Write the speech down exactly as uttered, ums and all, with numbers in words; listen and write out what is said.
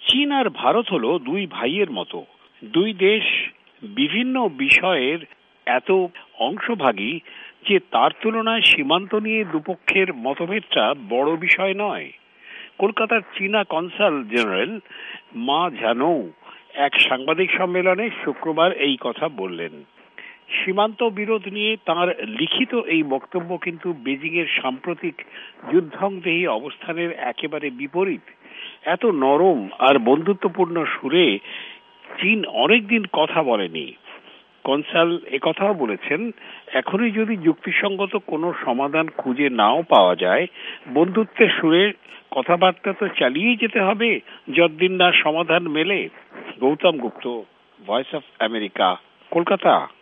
চীন আর ভারত হলো দুই ভাইয়ের মতো। দুই দেশ বিভিন্ন বিষয়ের এত অংশভাগী যে তার তুলনায় সীমান্ত নিয়ে দুপক্ষের মতভেদটা বড় বিষয় নয়। কলকাতার চীনা কনসাল জেনারেল মা ঝানৌ এক সাংবাদিক সম্মেলনে শুক্রবার এই কথা বললেন। সীমান্ত বিরোধ নিয়ে তার লিখিত এই বক্তব্য কিন্তু বেজিং এর সাম্প্রতিক যুদ্ধংদেহী অবস্থানের একেবারে বিপরীত। এত নরম আর বন্ধুত্বপূর্ণ সুরে চীন অনেকদিন কথা বলেনি। কনসাল একথাও বলেছেন, এখনই যদি যুক্তিসঙ্গত কোনো সমাধান খুঁজে নাও পাওয়া যায়, বন্ধুত্বের সুরে কথাবার্তা তো চালিয়েই যেতে হবে যতদিন না সমাধান মেলে। Gautam Gupta, voice of America, Kolkata.